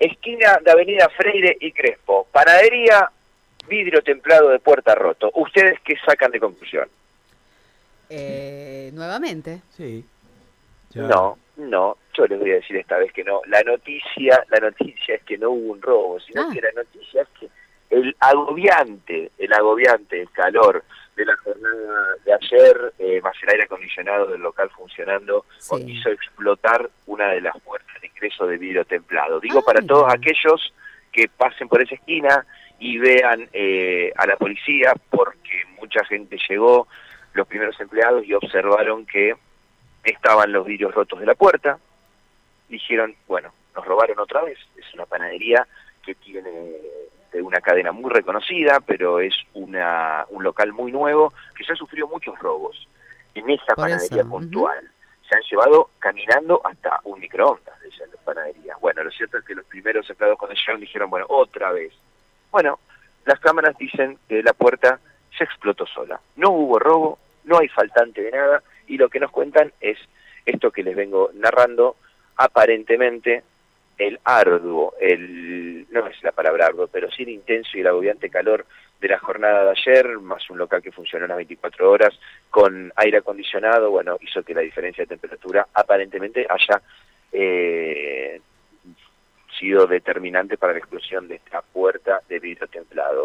esquina de Avenida Freire y Crespo, panadería, vidrio templado de puerta roto. ¿Ustedes qué sacan de conclusión? Nuevamente. Sí. Ya. No, yo les voy a decir esta vez que no. La noticia es que no hubo un robo, sino Ah, que la noticia es que el agobiante calor de la jornada de ayer, más el aire acondicionado del local funcionando, sí. hizo explotar una de las puertas de ingreso de vidrio templado. Digo, Ah, para mira. todos aquellos que pasen por esa esquina y vean a la policía, porque mucha gente llegó, los primeros empleados, y observaron que estaban los vidrios rotos de la puerta. Dijeron, bueno, nos robaron otra vez. Es una panadería que tiene de una cadena muy reconocida, pero es un local muy nuevo que ya sufrió muchos robos en esa Por eso. panadería puntual. Se han llevado caminando hasta un microondas de esas panaderías. Bueno, lo cierto es que los primeros empleados cuando llegaron dijeron, bueno, otra vez. Bueno, las cámaras dicen que la puerta se explotó sola. No hubo robo, no hay faltante de nada, y lo que nos cuentan es esto que les vengo narrando. Aparentemente el arduo, no es la palabra arduo, pero sí el intenso y el agobiante calor de la jornada de ayer, más un local que funcionó las 24 horas con aire acondicionado, bueno, hizo que la diferencia de temperatura aparentemente haya sido determinante para la explosión de esta puerta de vidrio templado.